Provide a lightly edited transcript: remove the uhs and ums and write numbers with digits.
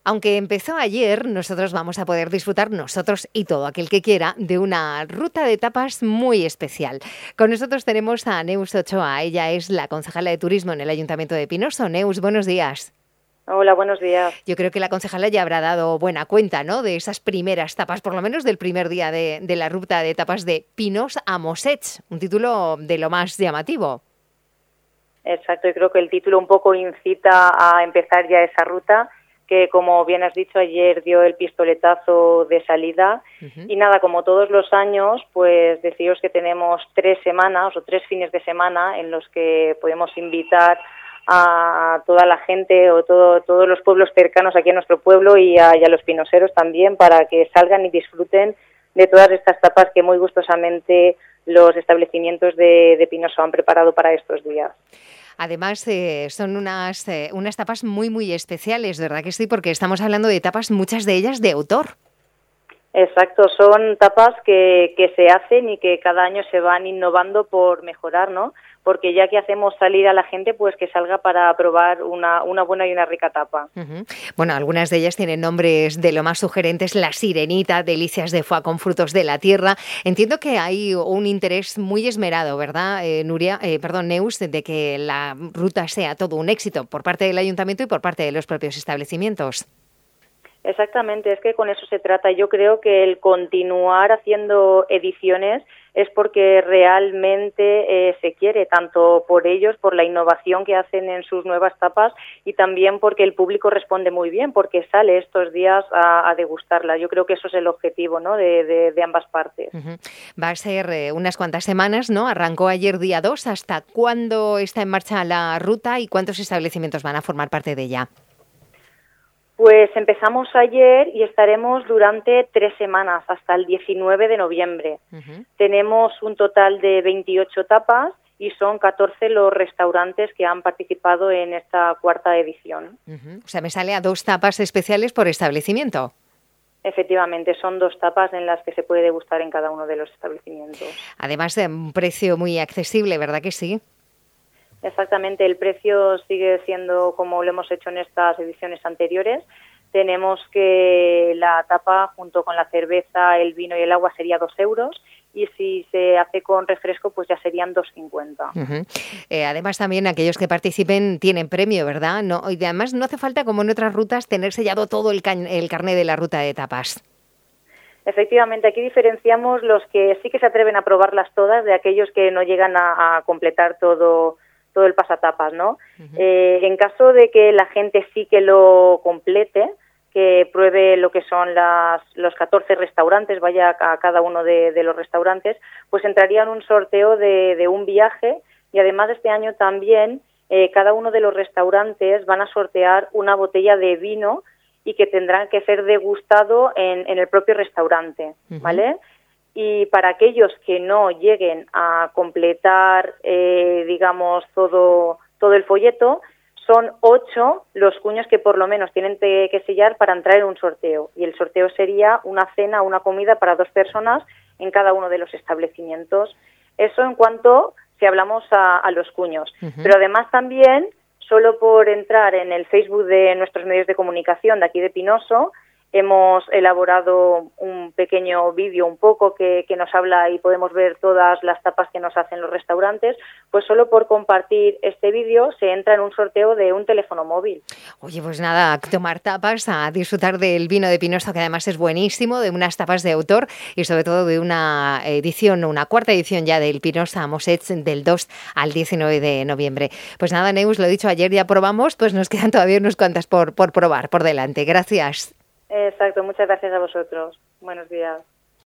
Aunque empezó ayer, nosotros vamos a poder disfrutar, nosotros y todo aquel que quiera, de una ruta de tapas muy especial. Con nosotros tenemos a Neus Ochoa. Ella es la concejala de turismo en el Ayuntamiento de Pinoso. Neus, buenos días. Hola, buenos días. Yo creo que la concejala ya habrá dado buena cuenta, ¿no?, de esas primeras tapas, por lo menos del primer día de la ruta de tapas de Pinos a Mosets, un título de lo más llamativo. Exacto, y creo que el título un poco incita a empezar ya esa ruta, que como bien has dicho, ayer dio el pistoletazo de salida. Y nada, como todos los años, pues deciros que tenemos 3 semanas o 3 fines de semana en los que podemos invitar a toda la gente o todos los pueblos cercanos aquí a nuestro pueblo y a los pinoseros también, para que salgan y disfruten de todas estas tapas que muy gustosamente los establecimientos de Pinoso han preparado para estos días. Además, son unas tapas muy, muy especiales, ¿verdad que sí? Porque estamos hablando de tapas, muchas de ellas de autor. Exacto, son tapas que se hacen y que cada año se van innovando por mejorar, ¿no? Porque ya que hacemos salir a la gente, pues que salga para probar una buena y una rica tapa. Bueno, algunas de ellas tienen nombres de lo más sugerentes: La Sirenita, delicias de foie con frutos de la tierra. Entiendo que hay un interés muy esmerado, ¿verdad, Neus, de que la ruta sea todo un éxito por parte del Ayuntamiento y por parte de los propios establecimientos. Exactamente, es que con eso se trata. Yo creo que el continuar haciendo ediciones es porque realmente se quiere, tanto por ellos, por la innovación que hacen en sus nuevas tapas, y también porque el público responde muy bien, porque sale estos días a degustarla. Yo creo que eso es el objetivo, ¿no?, de ambas partes. Va a ser unas cuantas semanas, ¿no? Arrancó ayer día 2. ¿Hasta cuándo está en marcha la ruta y cuántos establecimientos van a formar parte de ella? Pues empezamos ayer y estaremos durante 3 semanas, hasta el 19 de noviembre. Tenemos un total de 28 tapas y son 14 los restaurantes que han participado en esta 4ª edición. O sea, me sale a 2 tapas especiales por establecimiento. Efectivamente, son 2 tapas en las que se puede degustar en cada uno de los establecimientos. Además de un precio muy accesible, ¿verdad que sí? Exactamente, el precio sigue siendo como lo hemos hecho en estas ediciones anteriores. Tenemos que la tapa junto con la cerveza, el vino y el agua sería 2 euros, y si se hace con refresco pues ya serían 2,50. Además también aquellos que participen tienen premio, ¿verdad? No, y además no hace falta, como en otras rutas, tener sellado todo el carné de la ruta de tapas. Efectivamente, aquí diferenciamos los que sí que se atreven a probarlas todas de aquellos que no llegan a completar todo el pasatapas, ¿no? En caso de que la gente sí que lo complete, que pruebe lo que son los 14 restaurantes, vaya a cada uno de los restaurantes, pues entraría en un sorteo de un viaje, y además este año también cada uno de los restaurantes van a sortear una botella de vino y que tendrán que ser degustado en el propio restaurante, ¿vale? Y para aquellos que no lleguen a completar, digamos, todo el folleto, son 8 los cuños que por lo menos tienen que sellar para entrar en un sorteo. Y el sorteo sería una cena, una comida para 2 personas en cada uno de los establecimientos. Eso en cuanto si hablamos a los cuños. Pero además también, solo por entrar en el Facebook de nuestros medios de comunicación de aquí de Pinoso, hemos elaborado un pequeño vídeo un poco que nos habla y podemos ver todas las tapas que nos hacen los restaurantes. Pues solo por compartir este vídeo se entra en un sorteo de un teléfono móvil. Oye, pues nada, a tomar tapas, a disfrutar del vino de Pinoso, que además es buenísimo, de unas tapas de autor y sobre todo de una 4ª edición ya del Pinos a Mosets del 2 al 19 de noviembre. Pues nada, Neus, lo dicho, ayer ya probamos, pues nos quedan todavía unas cuantas por probar por delante. Gracias. Exacto, muchas gracias a vosotros. Buenos días.